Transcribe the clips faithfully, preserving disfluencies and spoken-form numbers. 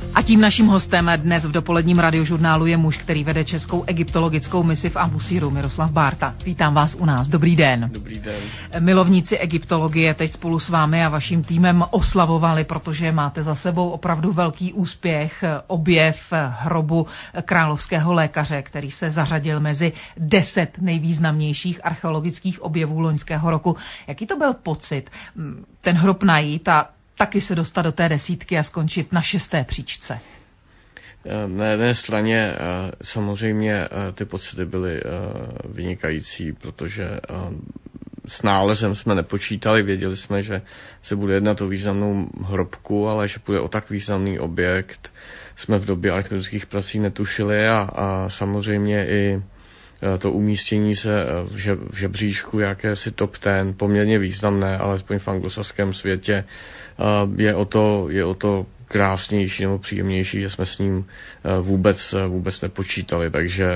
A tím naším hostem dnes v dopoledním radiožurnálu je muž, který vede českou egyptologickou misi v Abusíru, Miroslav Bárta. Vítám vás u nás. Dobrý den. Dobrý den. Milovníci egyptologie teď spolu s vámi a vaším týmem oslavovali, protože máte za sebou opravdu velký úspěch, objev hrobu královského lékaře, který se zařadil mezi deset nejvýznamnějších archeologických objevů loňského roku. Jaký to byl pocit ten hrob najít a taky se dostat do té desítky a skončit na šesté příčce? Na jedné straně samozřejmě ty pocity byly vynikající, protože s nálezem jsme nepočítali, věděli jsme, že se bude jednat o významnou hrobku, ale že bude o tak významný objekt, jsme v době archeologických prací netušili a, a samozřejmě i to umístění se v, že, v žebříčku jakési top ten, poměrně významné, alespoň v anglosaském světě, je o to, je o to krásnější nebo příjemnější, že jsme s ním vůbec, vůbec nepočítali. Takže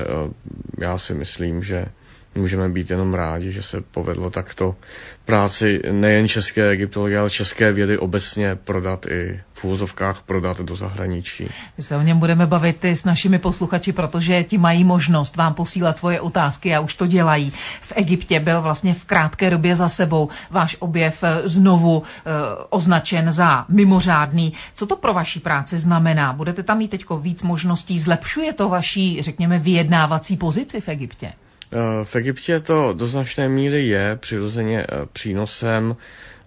já si myslím, že můžeme být jenom rádi, že se povedlo takto práci nejen české egyptologie, ale české vědy obecně prodat i v uvozovkách prodat do zahraničí. My se o něm budeme bavit i s našimi posluchači, protože ti mají možnost vám posílat svoje otázky a už to dělají. V Egyptě byl vlastně v krátké době za sebou váš objev znovu e, označen za mimořádný. Co to pro vaši práci znamená? Budete tam mít teďko víc možností? Zlepšuje to vaší, řekněme, vyjednávací pozici v Egyptě? V Egyptě to do značné míry je přirozeně přínosem,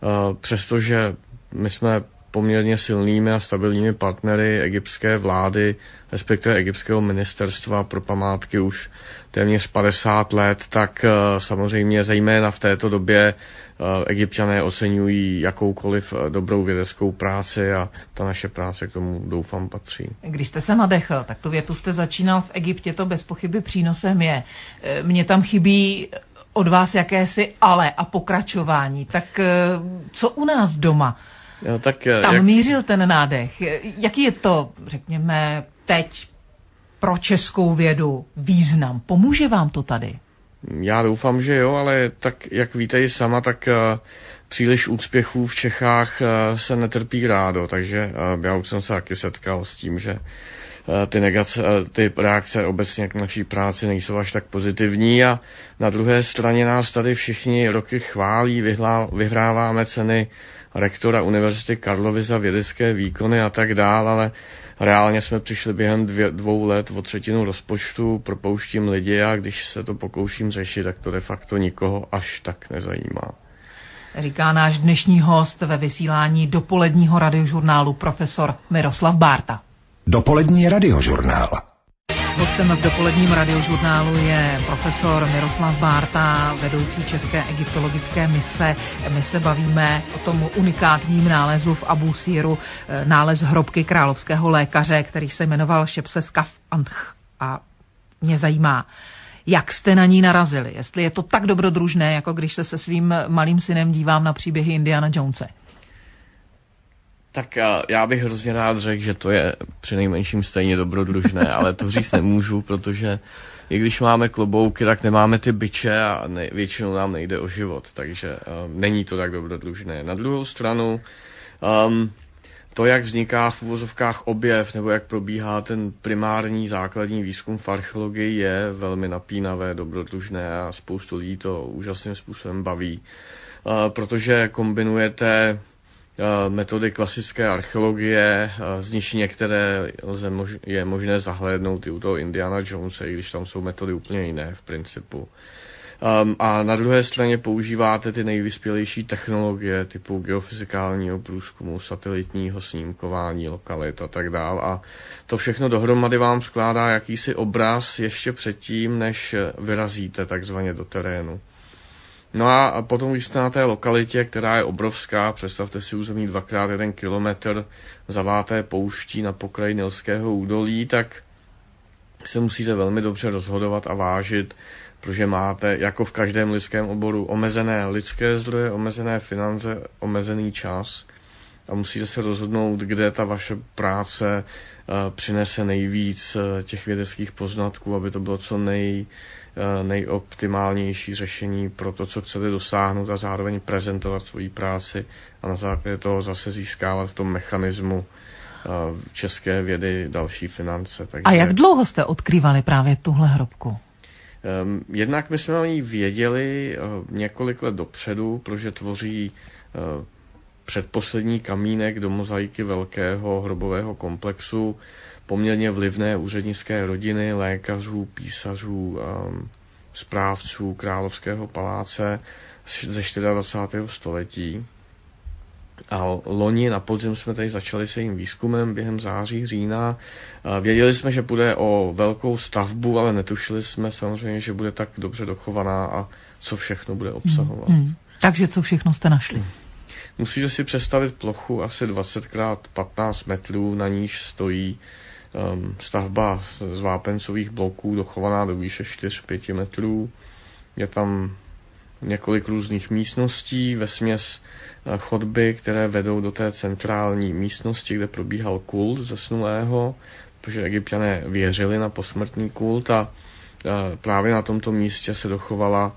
přestože my jsme poměrně silnými a stabilními partnery egyptské vlády, respektive egyptského ministerstva pro památky už téměř padesát let, tak samozřejmě zejména v této době Egypťané oceňují jakoukoliv dobrou vědeckou práci a ta naše práce k tomu doufám patří. Když jste se nadechl, tak tu větu jste začínal v Egyptě, to bez pochyby přínosem je. Mně tam chybí od vás jakési ale a pokračování. Tak co u nás doma? No, tak, tam jak... mířil ten nádech. Jaký je to, řekněme, teď pro českou vědu význam? Pomůže vám to tady? Já doufám, že jo, ale tak, jak víte i sama, tak uh, příliš úspěchů v Čechách uh, se netrpí rádo, takže uh, já už jsem se taky setkal s tím, že uh, ty, negace, uh, ty reakce obecně k naší práci nejsou až tak pozitivní a na druhé straně nás tady všichni roky chválí, vyhlá, vyhráváme ceny rektora Univerzity Karlovy za vědecké výkony a tak dál, ale reálně jsme přišli během dvě, dvou let o třetinu rozpočtu, propouštím lidi a když se to pokouším řešit, tak to de facto nikoho až tak nezajímá. Říká náš dnešní host ve vysílání dopoledního radiožurnálu profesor Miroslav Bárta. Dopolední radiožurnál. Hostem v dopoledním radiožurnálu je profesor Miroslav Bárta, vedoucí české egyptologické mise. My se bavíme o tom unikátním nálezu v Abusíru, nález hrobky královského lékaře, který se jmenoval Šepses Kaf Anch. A mě zajímá, jak jste na ní narazili, jestli je to tak dobrodružné, jako když se se svým malým synem dívám na příběhy Indiana Jonese. Tak já bych hrozně rád řekl, že to je přinejmenším stejně dobrodružné, ale to říct nemůžu, protože i když máme klobouky, tak nemáme ty biče a ne, většinou nám nejde o život, takže um, není to tak dobrodružné. Na druhou stranu, um, to, jak vzniká v uvozovkách objev, nebo jak probíhá ten primární základní výzkum v archeologii, je velmi napínavé, dobrodružné a spoustu lidí to úžasným způsobem baví, uh, protože kombinujete metody klasické archeologie, z níž některé lze mož- je možné zahlédnout i u toho Indiana Jonese, i když tam jsou metody úplně jiné v principu. Um, a na druhé straně používáte ty nejvyspělejší technologie typu geofyzikálního průzkumu, satelitního snímkování lokalit a tak dál. A to všechno dohromady vám skládá jakýsi obraz ještě předtím, než vyrazíte takzvaně do terénu. No a potom, když jste na té lokalitě, která je obrovská, představte si území dvakrát jeden kilometr zaváté pouští na pokraji Nilského údolí, tak se musíte velmi dobře rozhodovat a vážit, protože máte, jako v každém lidském oboru, omezené lidské zdroje, omezené finance, omezený čas a musíte se rozhodnout, kde ta vaše práce uh, přinese nejvíc uh, těch vědeckých poznatků, aby to bylo co nej, uh, nejoptimálnější řešení pro to, co chcete dosáhnout a zároveň prezentovat svoji práci a na základě toho zase získávat v tom mechanismu české vědy další finance. Takže... A jak dlouho jste odkrývali právě tuhle hrobku? Um, jednak my jsme o ní věděli uh, několik let dopředu, protože tvoří uh, předposlední kamínek do mozaiky velkého hrobového komplexu poměrně vlivné úřednické rodiny, lékařů, písařů, um, správců Královského paláce ze dvacátého čtvrtého století. A loni na podzim jsme tady začali se jím výzkumem během září, října. Věděli jsme, že bude o velkou stavbu, ale netušili jsme samozřejmě, že bude tak dobře dochovaná a co všechno bude obsahovat. Hmm, hmm. Takže co všechno jste našli? Hmm. Musíte si představit plochu asi dvacet krát patnáct metrů, na níž stojí um, stavba z vápencových bloků, dochovaná do výše čtyři až pět metrů. Je tam několik různých místností, vesměs chodby, které vedou do té centrální místnosti, kde probíhal kult zesnulého, protože Egypťané věřili na posmrtný kult a právě na tomto místě se dochovala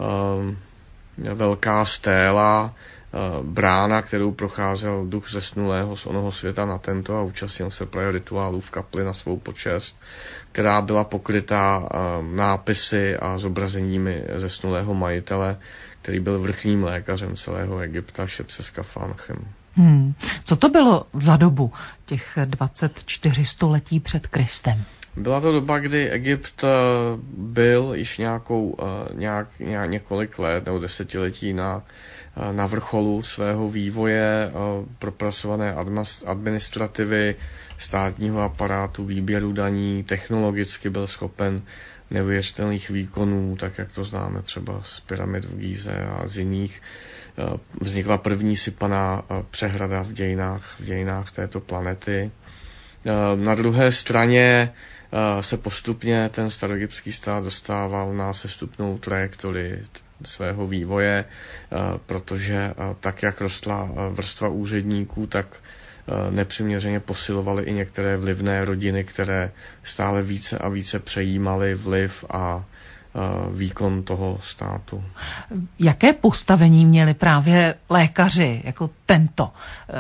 velká stéla, brána, kterou procházel duch zesnulého z onoho světa na tento a účastnil se právě rituálů v kapli na svou počest, která byla pokrytá nápisy a zobrazeními zesnulého majitele, který byl vrchním lékařem celého Egypta, Šepseska Fanchem. Hmm. Co to bylo za dobu těch dvacet čtyři století před Kristem? Byla to doba, kdy Egypt byl již nějakou, nějak, nějak, několik let nebo desetiletí na, na vrcholu svého vývoje, propracované administrativy, státního aparátu, výběru daní, technologicky byl schopen neuvěřitelných výkonů, tak jak to známe třeba z pyramid v Gíze a z jiných. Vznikla první sypaná přehrada v dějinách, v dějinách této planety. Na druhé straně se postupně ten staroegyptský stát dostával na sestupnou trajektorii svého vývoje, protože tak, jak rostla vrstva úředníků, tak nepřiměřeně posilovaly i některé vlivné rodiny, které stále více a více přejímaly vliv a výkon toho státu. Jaké postavení měli právě lékaři jako tento,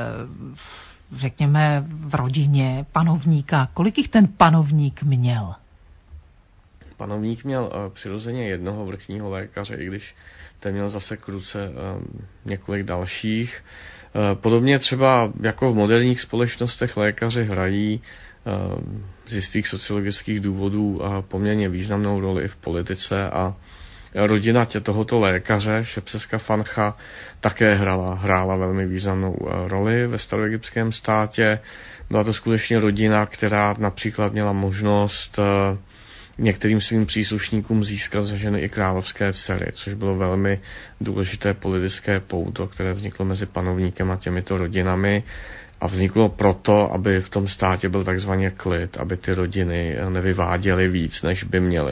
řekněme, v rodině panovníka? Kolik jich ten panovník měl? Panovník měl přirozeně jednoho vrchního lékaře, i když ten měl zase k ruce několik dalších. Podobně třeba jako v moderních společnostech lékaři hrají z jistých sociologických důvodů poměrně významnou roli i v politice a rodina tě tohoto lékaře, Šepseska Fancha, také hrála, hrála velmi významnou roli ve staroegyptském státě. Byla to skutečně rodina, která například měla možnost některým svým příslušníkům získat za ženy i královské dcery, což bylo velmi důležité politické pouto, které vzniklo mezi panovníkem a těmito rodinami. A vzniklo proto, aby v tom státě byl takzvaný klid, aby ty rodiny nevyváděly víc, než by měly.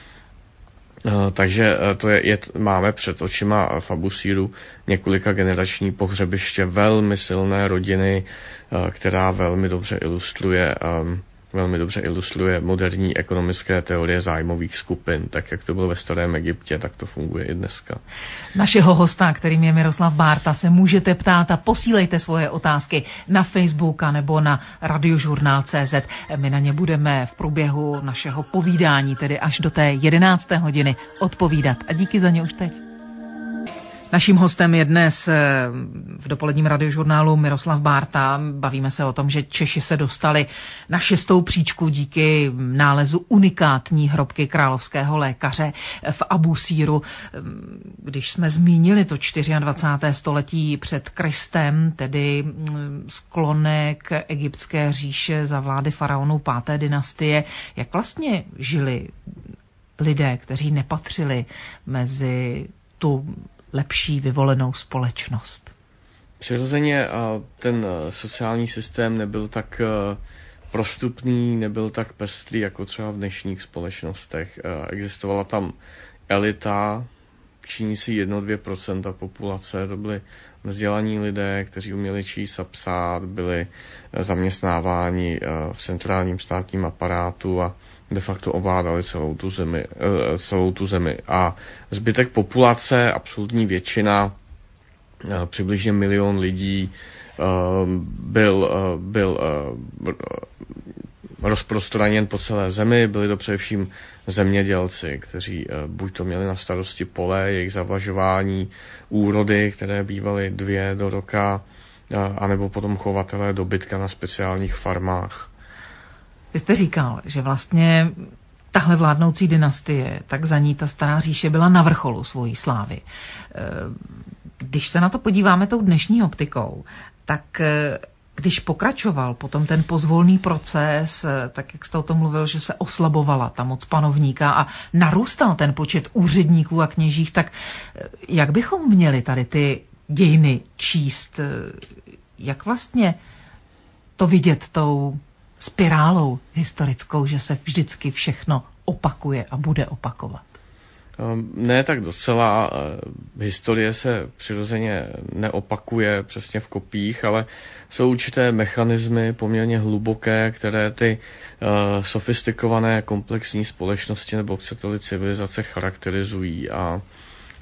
Takže to je, je, máme před očima v Abusíru několika generační pohřebiště velmi silné rodiny, která velmi dobře ilustruje velmi dobře ilustruje moderní ekonomické teorie zájmových skupin. Tak, jak to bylo ve starém Egyptě, tak to funguje i dneska. Našeho hosta, kterým je Miroslav Bárta, se můžete ptát a posílejte svoje otázky na Facebook nebo na radiožurnál tečka cé zet. My na ně budeme v průběhu našeho povídání, tedy až do té jedenácté hodiny, odpovídat. A díky za ně už teď. Naším hostem je dnes v dopoledním radiožurnálu Miroslav Bárta. Bavíme se o tom, že Češi se dostali na šestou příčku díky nálezu unikátní hrobky královského lékaře v Abusíru. Když jsme zmínili to dvacátého čtvrtého století před Kristem, tedy sklonek egyptské říše za vlády faraonů páté dynastie, jak vlastně žili lidé, kteří nepatřili mezi tu lepší vyvolenou společnost? Přirozeně ten sociální systém nebyl tak prostupný, nebyl tak pestrý jako třeba v dnešních společnostech. Existovala tam elita, činí si jedno až dvě procenta populace, to byli vzdělaní lidé, kteří uměli číst a psát, byli zaměstnáváni v centrálním státním aparátu a de facto ovládali celou tu zemi, celou tu zemi. A zbytek populace, absolutní většina, přibližně milion lidí byl, byl rozprostraněn po celé zemi. Byli to především zemědělci, kteří buď to měli na starosti pole, jejich zavlažování, úrody, které bývaly dvě do roka, anebo potom chovatelé dobytka na speciálních farmách. Vy jste říkal, že vlastně tahle vládnoucí dynastie, tak za ní ta Stará říše byla na vrcholu svojí slávy. Když se na to podíváme tou dnešní optikou, tak když pokračoval potom ten pozvolný proces, tak jak jste o tom mluvil, že se oslabovala ta moc panovníka a narůstal ten počet úředníků a kněžích, tak jak bychom měli tady ty dějiny číst? Jak vlastně to vidět tou spirálou historickou, že se vždycky všechno opakuje a bude opakovat? Ne tak docela. Historie se přirozeně neopakuje přesně v kopích, ale jsou určité mechanismy poměrně hluboké, které ty uh, sofistikované komplexní společnosti nebo chcete-li civilizace charakterizují. A uh,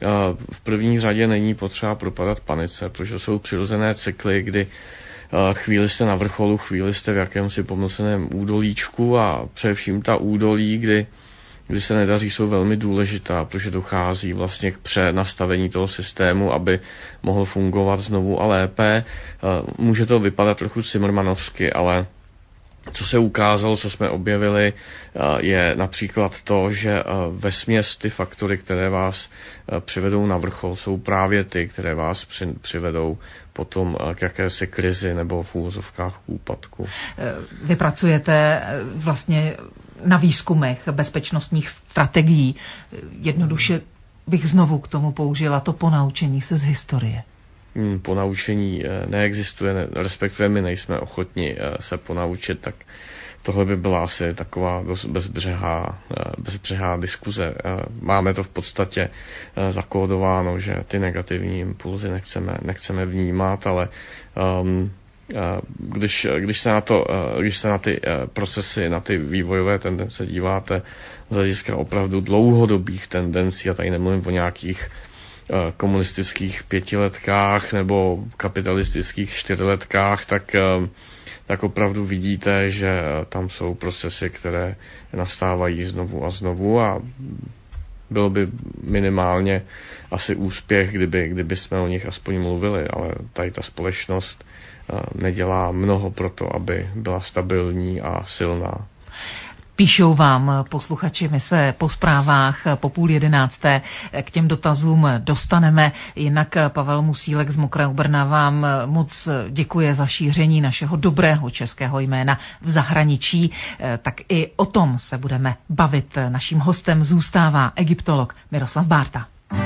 v první řadě není potřeba propadat panice, protože jsou přirozené cykly, kdy uh, chvíli jste na vrcholu, chvíli jste v jakémsi pomyslném údolíčku a především ta údolí, kdy kdy se nedaří, jsou velmi důležitá, protože dochází vlastně k přenastavení toho systému, aby mohl fungovat znovu a lépe. Může to vypadat trochu cimrmanovsky, ale co se ukázalo, co jsme objevili, je například to, že vesměs ty faktory, které vás přivedou na vrchol, jsou právě ty, které vás přivedou potom k jakési krizi nebo v úvozovkách k úpadku. Vy pracujete vlastně na výzkumech bezpečnostních strategií. Jednoduše bych znovu k tomu použila to ponaučení se z historie. Hmm, ponaučení neexistuje, ne, respektive my nejsme ochotni se ponaučit, tak tohle by byla asi taková dost bezbřehá, bezbřehá diskuze. Máme to v podstatě zakódováno, že ty negativní impulzy nechceme, nechceme vnímat, ale um, Když, když, se na to, když se na ty procesy, na ty vývojové tendence díváte z hlediska opravdu dlouhodobých tendencí, a tady nemluvím o nějakých komunistických pětiletkách nebo kapitalistických čtyřletkách, tak, tak opravdu vidíte, že tam jsou procesy, které nastávají znovu a znovu a bylo by minimálně asi úspěch, kdyby, kdyby jsme o nich aspoň mluvili, ale tady ta společnost nedělá mnoho pro to, aby byla stabilní a silná. Píšou vám posluchači, my se po zprávách po půl jedenácté k těm dotazům dostaneme. Jinak Pavel Musílek z Mokrého Brna vám moc děkuje za šíření našeho dobrého českého jména v zahraničí. Tak i o tom se budeme bavit. Naším hostem zůstává egyptolog Miroslav Bárta.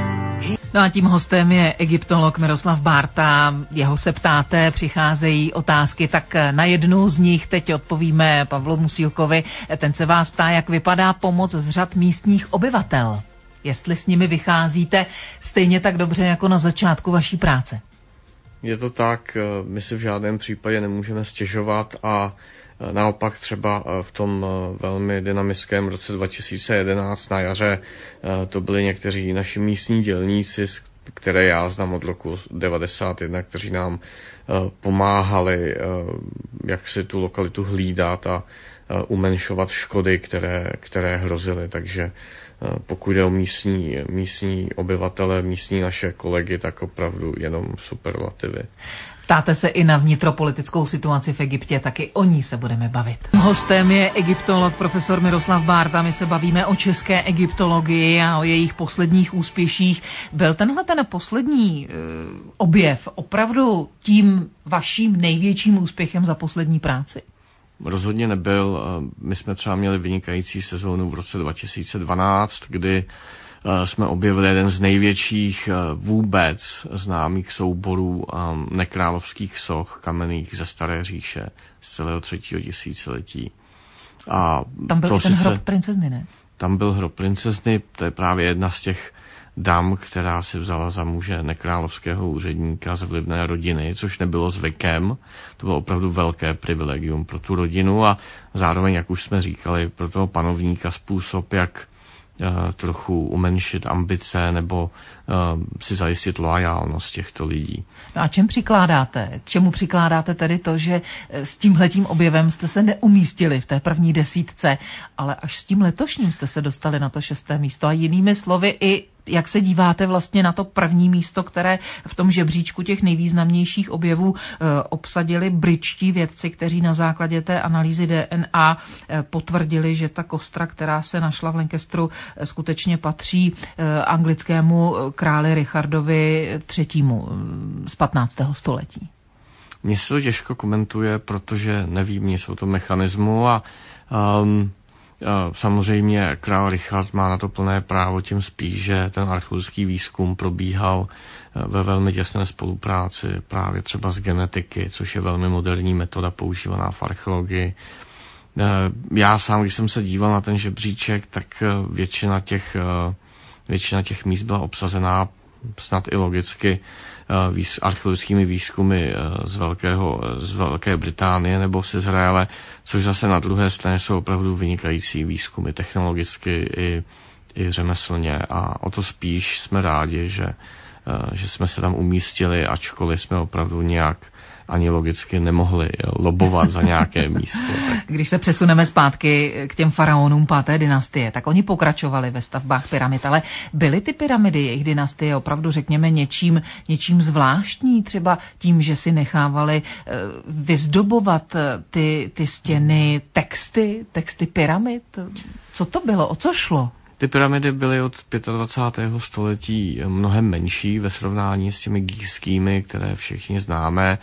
No a tím hostem je egyptolog Miroslav Bárta. Jeho se ptáte, přicházejí otázky, tak na jednu z nich teď odpovíme Pavlu Musílkovi. Ten se vás ptá, jak vypadá pomoc z řad místních obyvatel. Jestli s nimi vycházíte stejně tak dobře jako na začátku vaší práce. Je to tak, my si v žádném případě nemůžeme stěžovat a naopak třeba v tom velmi dynamickém roce dva tisíce jedenáct na jaře to byli někteří naši místní dělníci, které já znám od roku devadesát jedna, kteří nám pomáhali, jak si tu lokalitu hlídat a umenšovat škody, které, které hrozily. Takže pokud jde o místní, místní obyvatele, místní naše kolegy, tak opravdu jenom superlativy. Ptáte se i na vnitropolitickou situaci v Egyptě, taky o ní se budeme bavit. Hostem je egyptolog profesor Miroslav Bárta. My se bavíme o české egyptologii a o jejich posledních úspěších. Byl tenhle ten poslední uh, objev opravdu tím vaším největším úspěchem za poslední práci? Rozhodně nebyl. My jsme třeba měli vynikající sezónu v roce dva tisíce dvanáct, kdy jsme objevili jeden z největších vůbec známých souborů nekrálovských soch kamenných ze Staré říše z celého třetího tisíciletí. A tam byl i ten hrob princezny, ne? Tam byl hrob princezny, to je právě jedna z těch dam, která si vzala za muže nekrálovského úředníka z vlivné rodiny, což nebylo zvykem. To bylo opravdu velké privilegium pro tu rodinu a zároveň, jak už jsme říkali, pro toho panovníka způsob, jak trochu umenšit ambice nebo si zajistit loajálnost těchto lidí. No a čem přikládáte? Čemu přikládáte tedy to, že s tímhletím objevem jste se neumístili v té první desítce, ale až s tím letošním jste se dostali na to šesté místo? A jinými slovy i jak se díváte vlastně na to první místo, které v tom žebříčku těch nejvýznamnějších objevů e, obsadili britští vědci, kteří na základě té analýzy D N A e, potvrdili, že ta kostra, která se našla v Lancasteru, e, skutečně patří e, anglickému králi Richardovi třetímu e, z patnáctého století. Mně se to těžko komentuje, protože nevím nic o tom mechanismu a um, samozřejmě král Richard má na to plné právo, tím spíš, že ten archeologický výzkum probíhal ve velmi těsné spolupráci právě třeba s genetiky, což je velmi moderní metoda používaná v archeologii. Já sám, když jsem se díval na ten žebříček, tak většina těch, většina těch míst byla obsazená snad i logicky výz, archeologickými výzkumy z, velkého, z Velké Británie nebo z Izraele, což zase na druhé straně jsou opravdu vynikající výzkumy technologicky i, i řemeslně a o to spíš jsme rádi, že, že jsme se tam umístili, ačkoliv jsme opravdu nějak ani logicky nemohli lobovat za nějaké místo. Tak. Když se přesuneme zpátky k těm faraonům páté dynastie, tak oni pokračovali ve stavbách pyramid, ale byly ty pyramidy, jejich dynastie opravdu, řekněme, něčím, něčím zvláštní, třeba tím, že si nechávali vyzdobovat ty, ty stěny texty, texty pyramid. Co to bylo? O co šlo? Ty pyramidy byly od dvacátého pátého století mnohem menší ve srovnání s těmi gízskými, které všichni známe.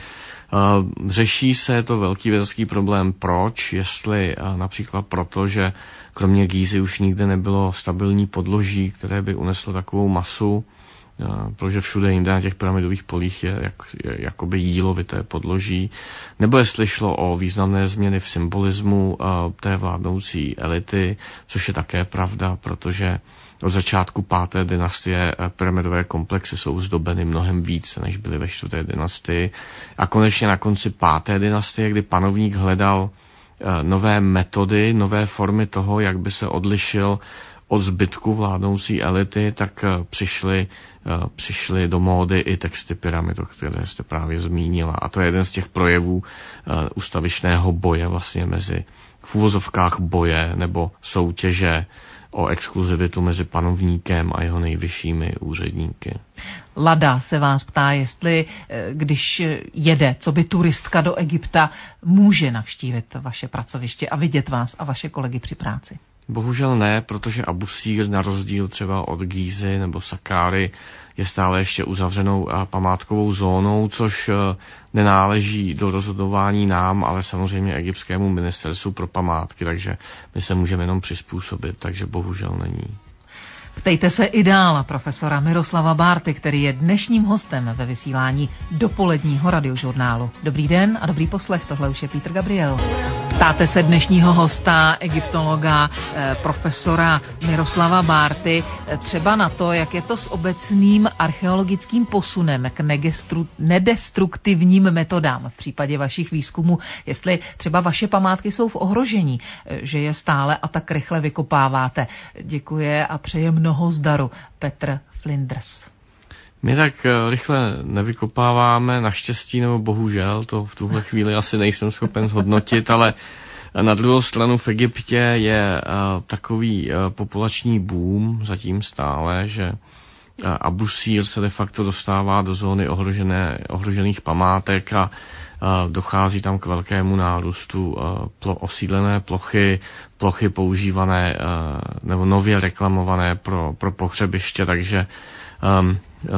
Řeší se to velký vědecký problém, proč, jestli například proto, že kromě Gízy už nikde nebylo stabilní podloží, které by uneslo takovou masu, protože všude jinde na těch pyramidových polích je, jak, je jakoby jílovité podloží, nebo jestli šlo o významné změny v symbolismu uh, té vládnoucí elity, což je také pravda, protože od začátku páté dynastie uh, pyramidové komplexy jsou zdobeny mnohem více, než byly ve čtvrté dynastii. A konečně na konci páté dynastie, kdy panovník hledal uh, nové metody, nové formy toho, jak by se odlišil od zbytku vládnoucí elity, tak uh, přišly přišly do módy i texty pyramid, o které jste právě zmínila. A to je jeden z těch projevů uh, ustavičného boje vlastně mezi v úvozovkách boje nebo soutěže o exkluzivitu mezi panovníkem a jeho nejvyššími úředníky. Lada se vás ptá, jestli když jede, co by turistka do Egypta, může navštívit vaše pracoviště a vidět vás a vaše kolegy při práci. Bohužel ne, protože Abu Sir na rozdíl třeba od Gízy nebo Sakáry je stále ještě uzavřenou památkovou zónou, což nenáleží do rozhodování nám, ale samozřejmě egyptskému ministerstvu pro památky, takže my se můžeme jenom přizpůsobit, takže bohužel není. Ptejte se i dál profesora Miroslava Bárty, který je dnešním hostem ve vysílání dopoledního radiožurnálu. Dobrý den a dobrý poslech, tohle už je Petr Gabriel. Ptáte se dnešního hosta, egyptologa, eh, profesora Miroslava Bárty, eh, třeba na to, jak je to s obecným archeologickým posunem k negestru, nedestruktivním metodám v případě vašich výzkumů, jestli třeba vaše památky jsou v ohrožení, eh, že je stále a tak rychle vykopáváte. Děkuje a přeje mnoho zdaru. Petr Flinders. My tak rychle nevykopáváme, naštěstí nebo bohužel, to v tuhle chvíli asi nejsem schopen zhodnotit, ale na druhou stranu v Egyptě je uh, takový uh, populační boom zatím stále, že uh, Abu Sir se de facto dostává do zóny ohrožené, ohrožených památek a uh, dochází tam k velkému nárůstu uh, plo, osídlené plochy, plochy používané uh, nebo nově reklamované pro, pro pohřebiště, takže um,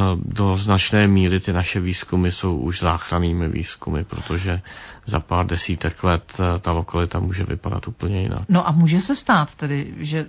do značné míry ty naše výzkumy jsou už záchrannými výzkumy, protože za pár desítek let ta lokalita může vypadat úplně jinak. No a může se stát tedy, že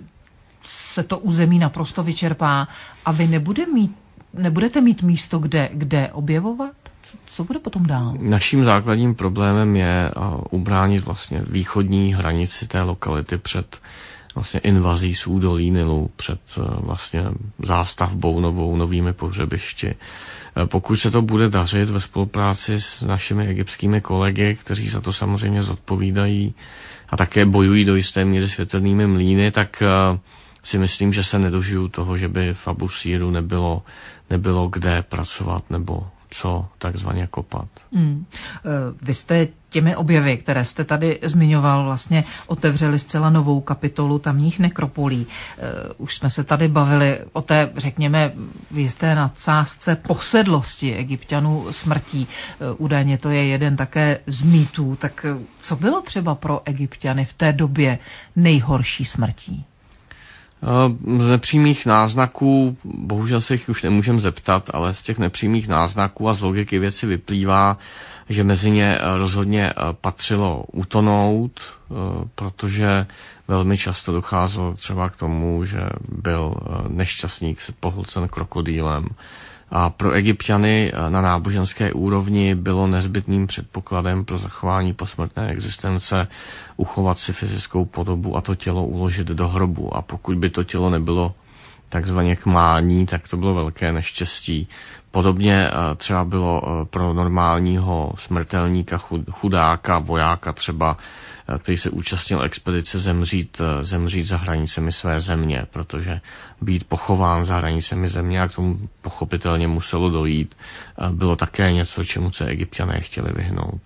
se to území naprosto vyčerpá a vy nebude mít, nebudete mít místo, kde, kde objevovat? Co bude potom dál? Naším základním problémem je ubránit vlastně východní hranici té lokality před vlastně invazí z údolí Nilu, před vlastně zástavbou novou, novými pohřebišti. Pokud se to bude dařit ve spolupráci s našimi egyptskými kolegy, kteří za to samozřejmě zodpovídají a také bojují do jisté míry světelnými mlýny, tak si myslím, že se nedožiju toho, že by v Abu Síru nebylo, nebylo kde pracovat nebo co takzvaně kopat. Hmm. Vy jste těmi objevy, které jste tady zmiňoval, vlastně otevřeli zcela novou kapitolu tamních nekropolí. Už jsme se tady bavili o té, řekněme, v jisté nadsázce posedlosti Egypťanů smrtí. Údajně to je jeden také z mýtů. Tak co bylo třeba pro Egypťany v té době nejhorší smrtí? Z nepřímých náznaků, bohužel se jich už nemůžeme zeptat, ale z těch nepřímých náznaků a z logiky věci vyplývá, že mezi ně rozhodně patřilo utonout, protože velmi často docházelo třeba k tomu, že byl nešťastník pohlcen krokodýlem. A pro Egypťany na náboženské úrovni bylo nezbytným předpokladem pro zachování posmrtné existence uchovat si fyzickou podobu a to tělo uložit do hrobu. A pokud by to tělo nebylo takzvaně k mání, tak to bylo velké neštěstí. Podobně třeba bylo pro normálního smrtelníka, chudáka, vojáka třeba, který se účastnil expedice, zemřít, zemřít za hranicemi své země, protože být pochován za hranicemi země, a k tomu pochopitelně muselo dojít, bylo také něco, čemu se Egypťané chtěli vyhnout.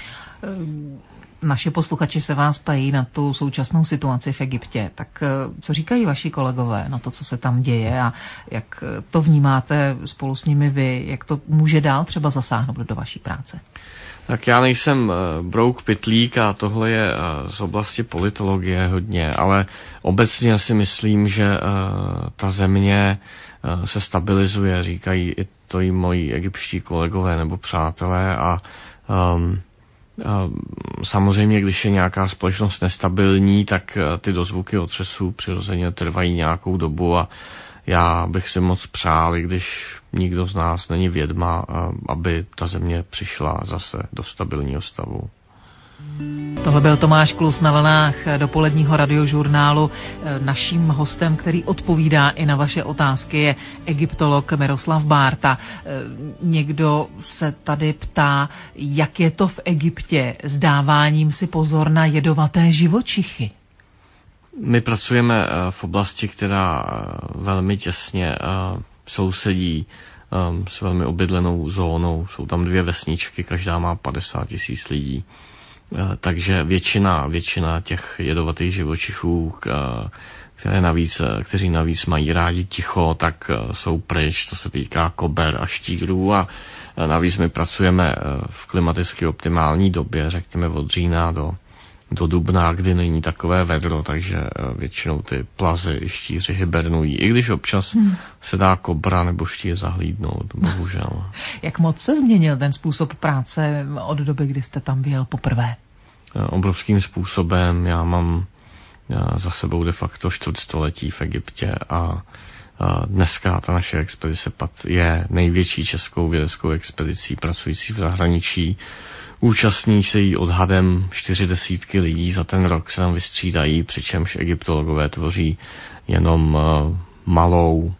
Naši posluchači se vás ptají na tu současnou situaci v Egyptě. Tak co říkají vaši kolegové na to, co se tam děje a jak to vnímáte spolu s nimi vy, jak to může dál třeba zasáhnout do vaší práce? Tak já nejsem brouk pytlík a tohle je z oblasti politologie hodně, ale obecně si myslím, že ta země se stabilizuje, říkají i to i moji egyptští kolegové nebo přátelé a um, samozřejmě, když je nějaká společnost nestabilní, tak ty dozvuky otřesů přirozeně trvají nějakou dobu a já bych si moc přál, i když nikdo z nás není vědma, aby ta země přišla zase do stabilního stavu. Tohle byl Tomáš Klus na vlnách dopoledního radiožurnálu. Naším hostem, který odpovídá i na vaše otázky, je egyptolog Miroslav Bárta. Někdo se tady ptá, jak je to v Egyptě s dáváním si pozor na jedovaté živočichy. My pracujeme v oblasti, která velmi těsně sousedí s velmi obydlenou zónou. Jsou tam dvě vesničky, každá má padesát tisíc lidí. Takže většina, většina těch jedovatých živočichů, které navíc, kteří navíc mají rádi ticho, tak jsou pryč, to se týká kober a štígrů a navíc my pracujeme v klimaticky optimální době, řekněme od října do, do dubna, kdy není takové vedro, takže většinou ty plazy i štíři hibernují, i když občas hmm. se dá kobra nebo štír zahlídnout, bohužel. Jak moc se změnil ten způsob práce od doby, kdy jste tam byl poprvé? Obrovským způsobem. Já mám za sebou de facto čtvrtstoletí v Egyptě a dneska ta naše expedice je největší českou vědeckou expedicí pracující v zahraničí. Účastní se jí odhadem čtyři desítky lidí za ten rok se tam vystřídají, přičemž egyptologové tvoří jenom malou,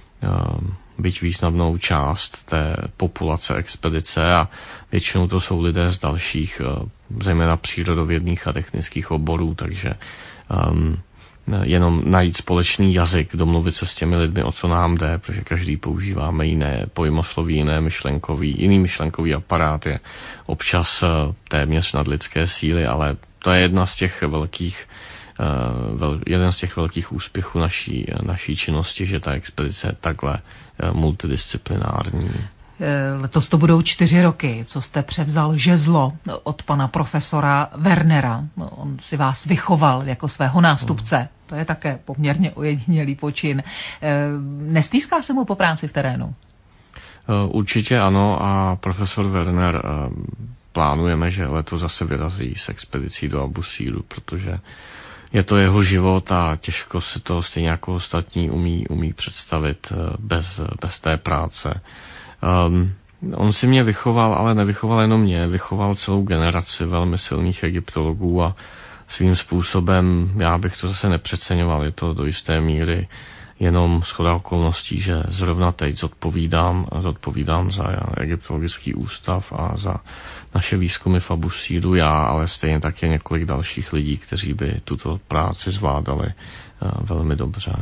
byť významnou část té populace expedice a většinou to jsou lidé z dalších, zejména přírodovědných a technických oborů, takže um, jenom najít společný jazyk, domluvit se s těmi lidmi, o co nám jde, protože každý používáme jiné pojmosloví, jiné myšlenkový, jiný myšlenkový aparát je občas téměř nadlidské síly, ale to je jedna z těch velkých jeden z těch velkých úspěchů naší, naší činnosti, že ta expedice je takhle multidisciplinární. Letos to budou čtyři roky, co jste převzal žezlo od pana profesora Wernera. On si vás vychoval jako svého nástupce. To je také poměrně ojedinělý počin. Nestýská se mu po práci v terénu? Určitě ano a profesor Werner plánujeme, že letos zase vyrazí s expedicí do Abu Síru, protože je to jeho život a těžko se to stejně jako ostatní umí, umí představit bez, bez té práce. Um, on si mě vychoval, ale nevychoval jenom mě, vychoval celou generaci velmi silných egyptologů a svým způsobem, já bych to zase nepřeceňoval, je to do jisté míry jenom shoda okolností, že zrovna teď zodpovídám, zodpovídám za Egyptologický ústav a za naše výzkumy v Abu Síru já, ale stejně také několik dalších lidí, kteří by tuto práci zvládali velmi dobře.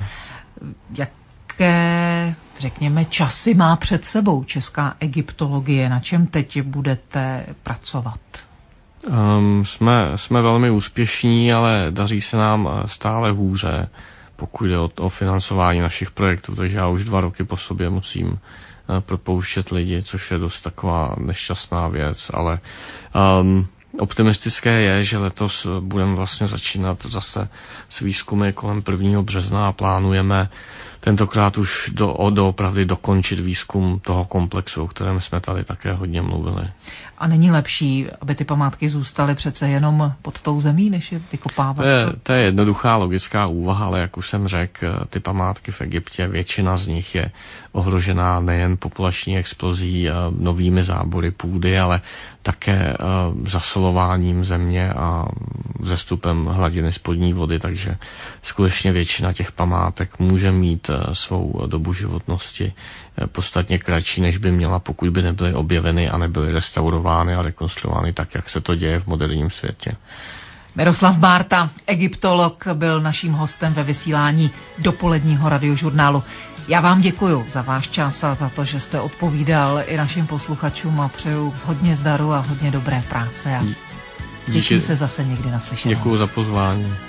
Jaké, řekněme, časy má před sebou česká egyptologie? Na čem teď budete pracovat? Um, jsme, jsme velmi úspěšní, ale daří se nám stále hůře, pokud jde o, o financování našich projektů, takže já už dva roky po sobě musím uh, propouštět lidi, což je dost taková nešťastná věc, ale um, optimistické je, že letos budeme vlastně začínat zase s výzkumy kolem prvního března a plánujeme tentokrát už do, doopravdy dokončit výzkum toho komplexu, o kterém jsme tady také hodně mluvili. A není lepší, aby ty památky zůstaly přece jenom pod tou zemí, než je vykopávat? To je, to je jednoduchá logická úvaha, ale jak už jsem řekl, ty památky v Egyptě, většina z nich je ohrožená nejen populační explozí, novými zábory půdy, ale také zasolováním země a vzestupem hladiny spodní vody, takže skutečně většina těch památek může mít svou dobu životnosti podstatně kratší, než by měla, pokud by nebyly objeveny a nebyly restaurovány a rekonstruovány tak, jak se to děje v moderním světě. Miroslav Bárta, egyptolog, byl naším hostem ve vysílání dopoledního radiožurnálu. Já vám děkuju za váš čas a za to, že jste odpovídal i našim posluchačům a přeju hodně zdaru a hodně dobré práce. A těším se zase někdy na slyšenou. Děkuju za pozvání.